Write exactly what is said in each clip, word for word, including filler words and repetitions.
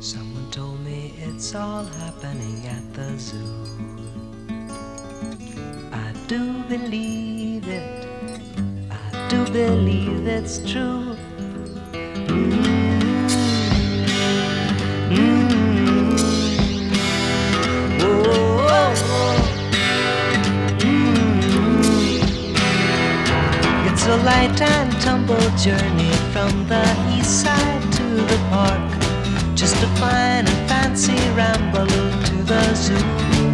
Someone told me it's all happening at the zoo. I do believe it, I do believe it's true. Mm-hmm. Mm-hmm. Whoa, whoa, whoa. Mm-hmm. It's a light and tumble journey from the east side to the park, just a fine and fancy ramble to the zoo.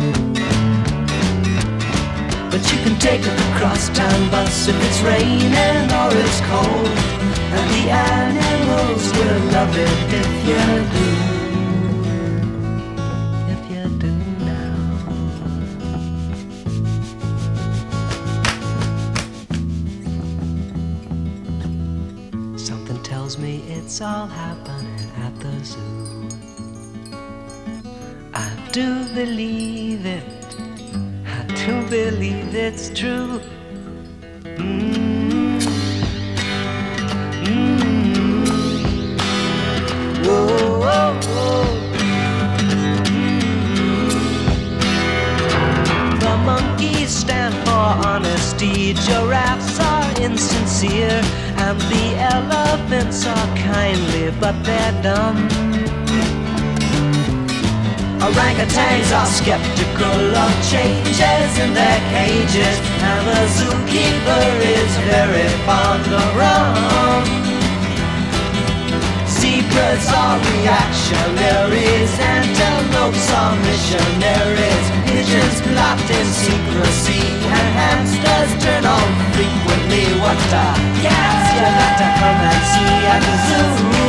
But you can take the crosstown bus if it's raining or it's cold, and the animals will love it if you do. If you do now. Something tells me it's all happening at the zoo. I do believe it, I do believe it's true. Mm-hmm. Mm-hmm. Whoa, whoa, whoa. Mm-hmm. The monkeys stand for honesty, giraffes are insincere, and the elephants are kindly, but they're dumb. Orangutans are skeptical of changes in their cages, and the zookeeper is very fond of rum. Zebras are reactionaries, antelopes are missionaries, pigeons plot in secrecy, and hamsters turn on frequently. What a gas you got to come and see at the zoo.